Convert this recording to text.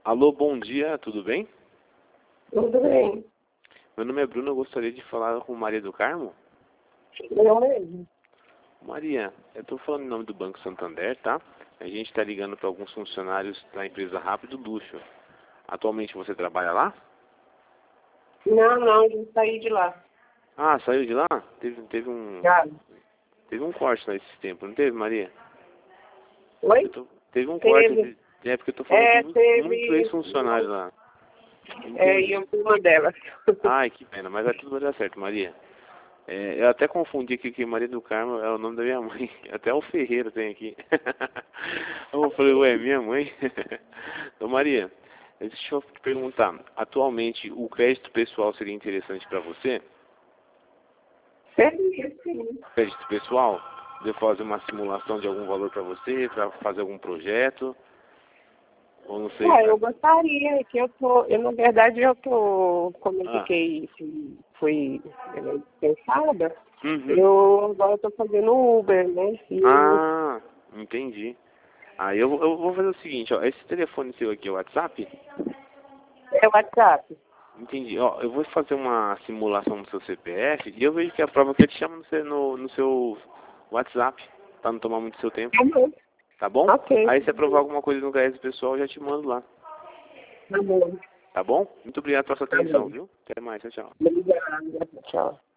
Alô, bom dia, tudo bem? Tudo bem. Meu nome é Bruno, eu gostaria de falar com Maria do Carmo. Eu mesmo. Maria, eu estou falando em nome do Banco Santander, tá? A gente está ligando para alguns funcionários da empresa Rápido Luxo. Atualmente você trabalha lá? Não, eu saí de lá. Ah, saiu de lá? Já. Teve um corte nesse tempo, não teve, Maria? Oi? Teve um corte Teve. de época, eu estou falando com muito Teve. ex-funcionários lá. E eu fui uma delas. Ai, que pena, mas vai tudo vai dar certo, Maria. Eu até confundi aqui que Maria do Carmo é o nome da minha mãe. Até o Ferreira tem aqui. Eu falei, ué, minha mãe? Então, Maria, deixa eu te perguntar. Atualmente, o crédito pessoal seria interessante para você? Seria, sim. Crédito pessoal? De fazer uma simulação de algum valor para você, para fazer algum projeto? Ou não sei, Eu gostaria que na verdade, como eu Ah, fiquei, fui dispensada, uhum. eu agora estou fazendo Uber, né? Ah, entendi. Eu vou fazer o seguinte, ó, esse telefone seu aqui é o WhatsApp? É o WhatsApp. Entendi. Ó, eu vou fazer uma simulação no seu CPF e eu vejo que a prova que eu te chamo no seu WhatsApp, para não tomar muito seu tempo, Tá bom. tá bom? Ok. Aí se aprovar alguma coisa no crédito pessoal, eu já te mando lá, Tá bom. tá bom? Muito obrigado pela sua Tá atenção, bom. viu? Até mais, tchau, tchau. Obrigada. Tchau.